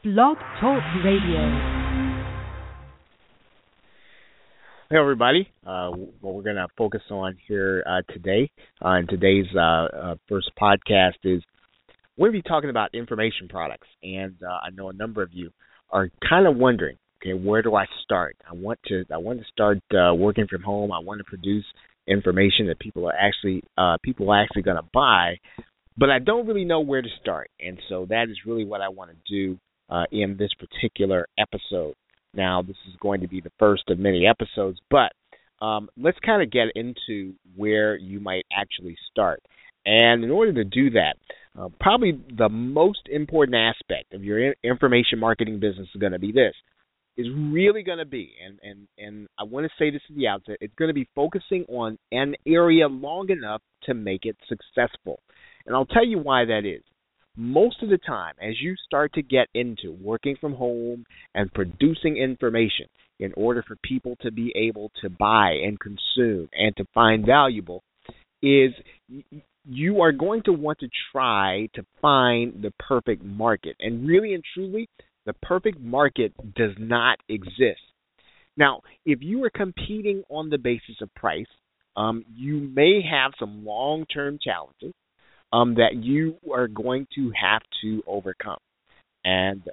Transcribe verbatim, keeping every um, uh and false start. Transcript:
Blog Talk Radio. Hey everybody, uh, what we're going to focus on here uh, today, uh, in today's uh, uh, first podcast is we're going to be talking about information products. And uh, I know a number of you are kind of wondering, okay, where do I start? I want to I want to start uh, working from home. I want to produce information that people are actually uh, people are actually going to buy, but I don't really know where to start. And so that is really what I want to do uh, in this particular episode. Now, this is going to be the first of many episodes, but um, let's kind of get into where you might actually start. And in order to do that, uh, probably the most important aspect of your information marketing business is going to be this. Is really going to be, and, and, and I want to say this at the outset, it's going to be focusing on an area long enough to make it successful. And I'll tell you why that is. Most of the time, as you start to get into working from home and producing information in order for people to be able to buy and consume and to find valuable, is you are going to want to try to find the perfect market. And really and truly, the perfect market does not exist. Now, if you are competing on the basis of price, um, you may have some long-term challenges Um, that you are going to have to overcome. And